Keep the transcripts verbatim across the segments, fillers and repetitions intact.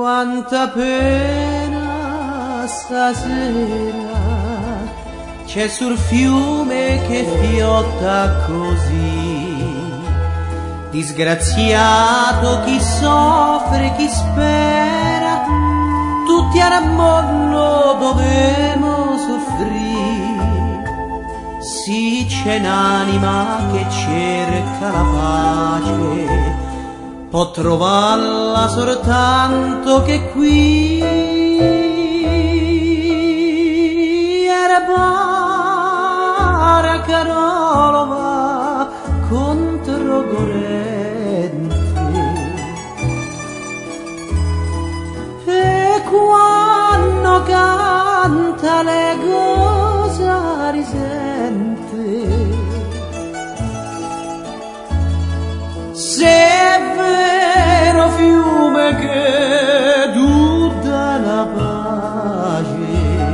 Quanta pena stasera c'è sul fiume che fiotta così. Disgraziato chi soffre, chi spera, tutti a rammonno dovemo soffrire. Sì, c'è un'anima che cerca la pace, può trovarla soltanto che qui. Era Carolova contro corrente, e quando canta le cosa risente. Se è vero fiume che tu dà la pace,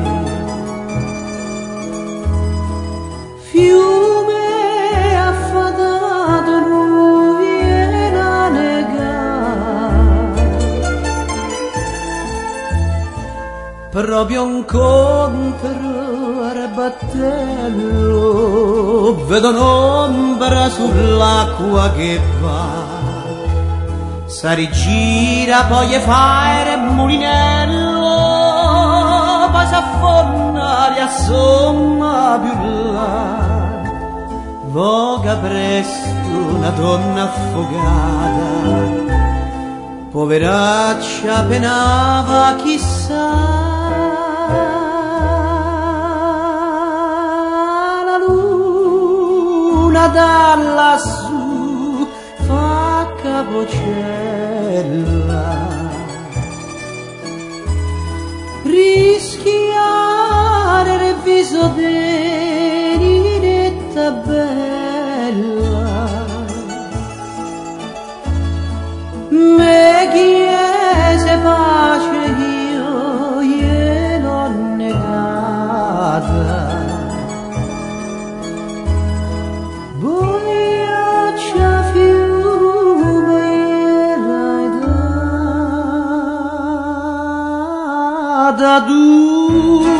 fiume affadato lui e la negare, proprio un contro al battello vedo un'ombra sull'acqua che va, si rigira poi e fa il mulinello, poi si affonda riassomma più là. Voga presto una donna affogata, poveraccia penava chissà. La luna da lassù fa capocella, rischiare il viso di Ninetta bella, me chiese pace io gliel'ho negata. Vogliaccia fiume gliel'hai data tu.